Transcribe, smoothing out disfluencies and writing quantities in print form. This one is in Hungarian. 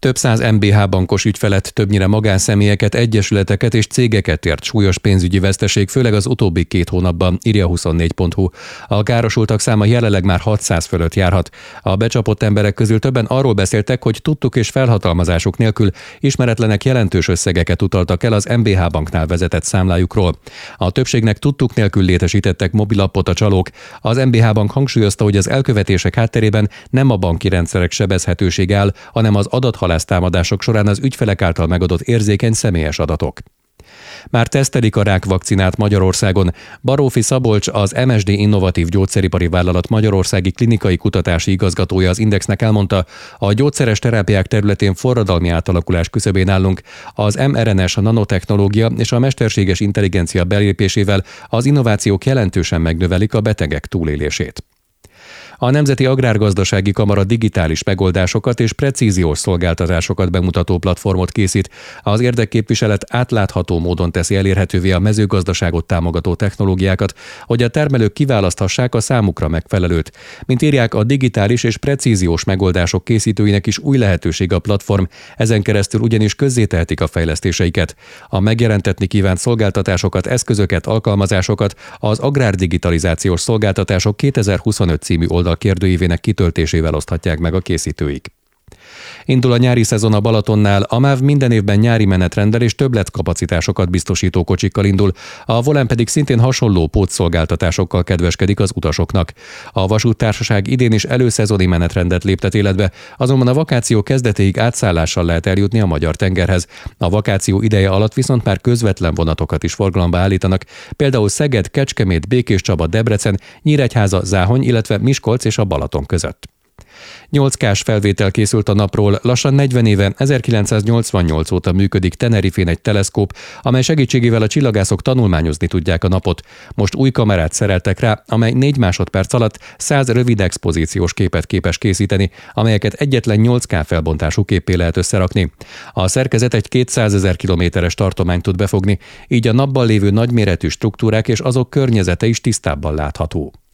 Több száz MBH bankos ügyfelet, többnyire magánszemélyeket, egyesületeket és cégeket ért súlyos pénzügyi veszteség, főleg az utóbbi 2 hónapban, írja 24.hu. A károsultak száma jelenleg már 600 fölött járhat. A becsapott emberek közül többen arról beszéltek, hogy tudtuk és felhatalmazásuk nélkül ismeretlenek jelentős összegeket utaltak el az MBH banknál vezetett számlájukról. A többségnek tudtuk nélkül létesítettek mobilappot a csalók. Az MBH bank hangsúlyozta, hogy az elkövetések hátterében nem a banki rendszerek sebezhetősége áll, hanem az adathalásztámadások során az ügyfelek által megadott érzékeny személyes adatok. Már tesztelik a rákvakcinát Magyarországon. Barófi Szabolcs, az MSD Innovatív Gyógyszeripari Vállalat magyarországi klinikai kutatási igazgatója az Indexnek elmondta, a gyógyszeres terápiák területén forradalmi átalakulás küszöbén állunk. Az mRNA-s nanotechnológia és a mesterséges intelligencia belépésével az innovációk jelentősen megnövelik a betegek túlélését. A Nemzeti Agrárgazdasági Kamara digitális megoldásokat és precíziós szolgáltatásokat bemutató platformot készít. Az érdekképviselet átlátható módon teszi elérhetővé a mezőgazdaságot támogató technológiákat, hogy a termelők kiválaszthassák a számukra megfelelőt. Mint írják, a digitális és precíziós megoldások készítőinek is új lehetőség a platform, ezen keresztül ugyanis közzétehetik a fejlesztéseiket. A megjelentetni kívánt szolgáltatásokat, eszközöket, alkalmazásokat az Agrárdigitalizációs Szolgáltatások 2025 című oldal kérdőívének kitöltésével oszthatják meg a készítőik. Indul a nyári szezon a Balatonnál, a MÁV minden évben nyári menetrenddel és többletkapacitásokat biztosító kocsikkal indul, a Volán pedig szintén hasonló pótszolgáltatásokkal kedveskedik az utasoknak. A vasúttársaság idén is előszezoni menetrendet léptet életbe, azonban a vakáció kezdetéig átszállással lehet eljutni a magyar tengerhez. A vakáció ideje alatt viszont már közvetlen vonatokat is forgalomba állítanak, például Szeged, Kecskemét, Békéscsaba, Debrecen, Nyíregyháza, Záhony, illetve Miskolc és a Balaton között. 8K-s felvétel készült a napról, lassan 40 éve, 1988 óta működik Tenerifén egy teleszkóp, amely segítségével a csillagászok tanulmányozni tudják a napot. Most új kamerát szereltek rá, amely 4 másodperc alatt 100 rövid expozíciós képet képes készíteni, amelyeket egyetlen 8K felbontású képpé lehet összerakni. A szerkezet egy 200 000 kilométeres tartományt tud befogni, így a napban lévő nagyméretű struktúrák és azok környezete is tisztábban látható.